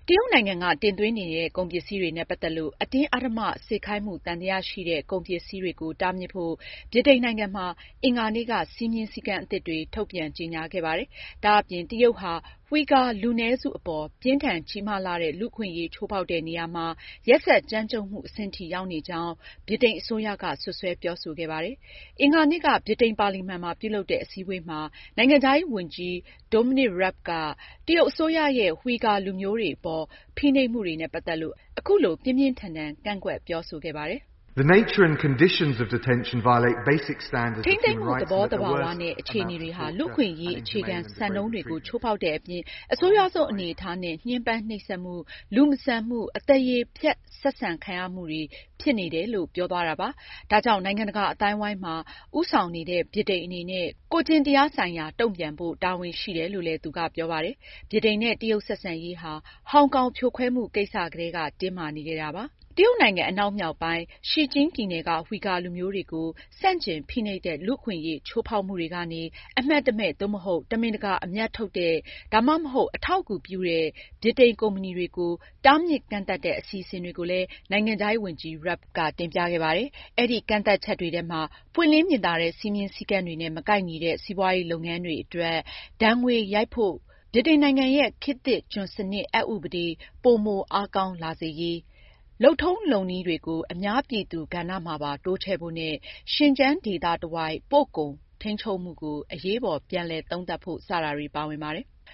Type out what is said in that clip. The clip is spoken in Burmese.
တရုတ်နိုင်ငံကတင်သွင်းနေတဲ့ကုန်ပစ္စည်းတွေနဲ့ပတ်သက်လို့အတင်းအဓမ္မစေခိုင်းမှုသံသယရှိတဲ့ကုန်ပစ္စည်းတွေကိုတားမြစ်ဖို့ဗြိတိန်နိုင်ငံမှာအင်္ဂါနေ့ကစည်းမျဉ်းစည်းကမ်းအသစ်တွေထုတ်ပြန်ကြေညာခဲ့ပါတယ်။ဒါအပြင်တရုတ်ဟာဝှီဂါလူနည်းစုအပေါ်ပြင်းထန်ကြီးမားလှတဲ့လူ့အခွင့်အရေးချိုးဖောက်တဲ့နေရာမှာရက်စက်ကြမ်းကြုတ်မှုအဆင့်ထိရောက်နေကြောင်းဗြိတိန်အစိုးရကစွပ်စွဲပြောဆိုခဲ့ပါတယ်။အင်္ဂါနေ့ကဗြိတိန်ပါလီမန်မှာပြုလုပ်တဲ့အစည်းအဝေးမှာနိုင်ငံခြားရေးဝန်ကြီး Dominic Raab ကတရုတ်အစိုးရရဲ့ဝှီဂါလူမျိုးတွေအပေါ်ဖိနှိပ်မှုတွေနဲ့ပတ်သက်လို့အခုလိုပြင်းပြင်းထန်ထန်ကန့်ကွက်ပြောဆိုခဲ့ပါတယ်။ The nature and conditions of detention violate basic standards of human rights သဘောသဘာဝနဲ့အခြေအနေတွေဟာလူ့အခွင့်အရေးအခြေခံစံနှုန်းတွေကိုချိုးဖောက်တဲ့အပြင်အဆိုးရွားဆုံးအနေအထားနဲ့ညှဉ်းပန်းနှိပ်စက်မှု၊လူမဆန်မှု၊အသရေဖျက်ဆက်ဆံခံရမှုတွေဖြစ်နေတယ်လို့ပြောသွားတာပါ။ဒါကြောင့်နိုင်ငံတကာအသိုင်းအဝိုင်းမှာဦးဆောင်နေတဲ့ဗြိတိန်အနေနဲ့ကိုယ်ကျင့်တရားဆိုင်ရာတုံ့ပြန်ဖို့တာဝန်ရှိတယ်လို့လည်းသူကပြောပါတယ်။ဗြိတိန်နဲ့တရုတ်ဆက်ဆံရေးဟာဟောင်ကောင်ဖြိုခွဲမှုကိစ္စကတည်းကတင်းမာနေခဲ့တာပါ။တရုတ်နိုင်ငံအနောက်မြောက်ပိုင်းရှီကျင်းပြည်နယ်ကဝှီဂါလူမျိုးတွေကိုဆန့်ကျင်ဖိနှိပ်တဲ့လူ့အခွင့်အရေးချိုးဖောက်မှုတွေကနေအမှတ်တမဲ့သို့မဟုတ်တမင်တကာအမြတ်ထုတ်တဲ့ဒါမှမဟုတ်အထောက်အကူပြုတဲ့ဗြိတိန်ကုမ္ပဏီတွေကိုတားမြစ်ကန့်သတ်တဲ့အစီအစဉ်တွေကိုလည်းနိုင်ငံခြားရေးဝန်ကြီး Raab ကတင်ပြခဲ့ပါတယ်။အဲဒီကန့်သတ်ချက်တွေထဲမှာပွင့်လင်းမြင်သာတဲ့စည်းမျဉ်းစည်းကမ်းတွေနဲ့မကိုက်ညီတဲ့စီးပွားရေးလုပ်ငန်းတွေအတွက်ဒဏ်ငွေရိုက်ဖို့ဗြိတိန်နိုင်ငံရဲ့ခေတ်သစ်ကျွန်စနစ်အက်ဥပဒေပိုမိုအားကောင်းလာစေရေးလုပ်ထုံးလုပ်နည်းတွေကိုအများပြည်သူကဏ္ဍမှာပါတိုးချဲ့ဖို့နဲ့ရှင်ကျန်းဒေသတဝိုက်ပို့ကုန်ထိန်းချုပ်မှုကိုအရေးပေါ်ပြန်လည်သုံးသပ်ဖို့စတာတွေပါဝင်ပါတယ်။